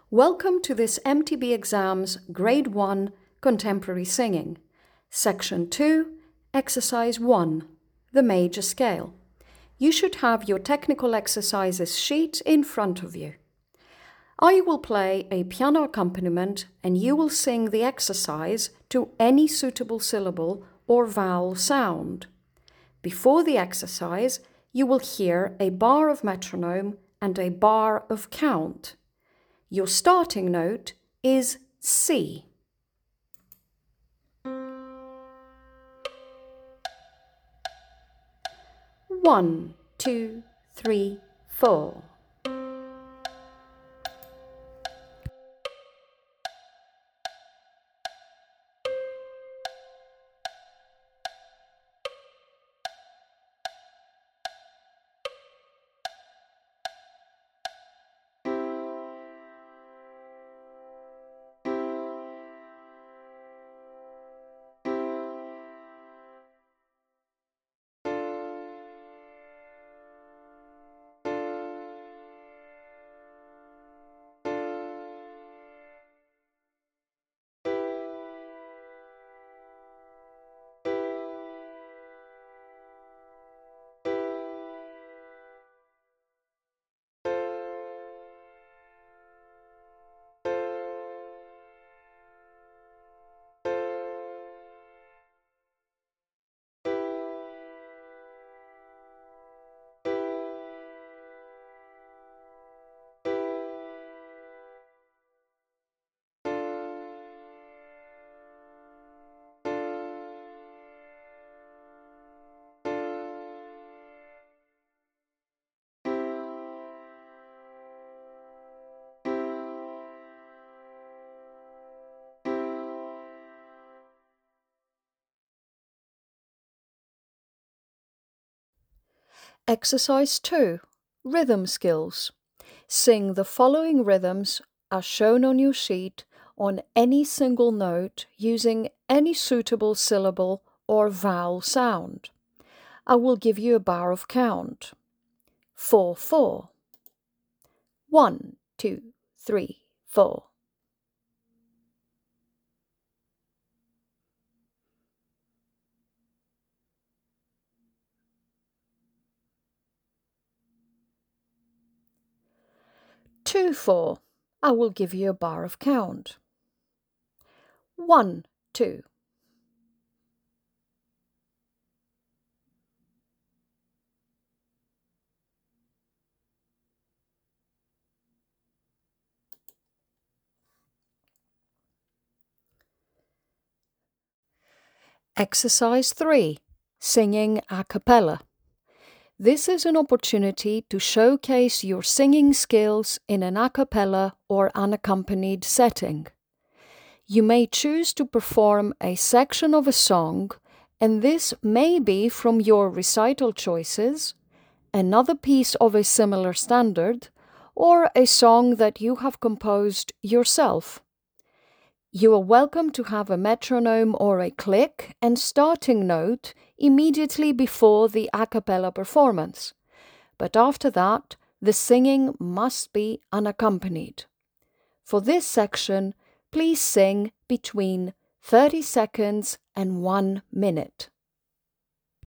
Welcome to this MTB Exams Grade 1 Contemporary Singing, Section 2, Exercise 1, the Major Scale. You should have your technical exercises sheet in front of you. I will play a piano accompaniment and you will sing the exercise to any suitable syllable or vowel sound. Before the exercise, you will hear a bar of metronome and a bar of count. Your starting note is C. One, two, three, four. Exercise 2. Rhythm Skills. Sing the following rhythms as shown on your sheet on any single note using any suitable syllable or vowel sound. I will give you a bar of count. 4, 4. 1, 2, 3, 4. 2, 4. I will give you a bar of count. 1, 2. 3. Singing a cappella. This is an opportunity to showcase your singing skills in an a cappella or unaccompanied setting. You may choose to perform a section of a song, and this may be from your recital choices, another piece of a similar standard, or a song that you have composed yourself. You are welcome to have a metronome or a click and starting note immediately before the a cappella performance, but after that, the singing must be unaccompanied. For this section, please sing between 30 seconds and 1 minute.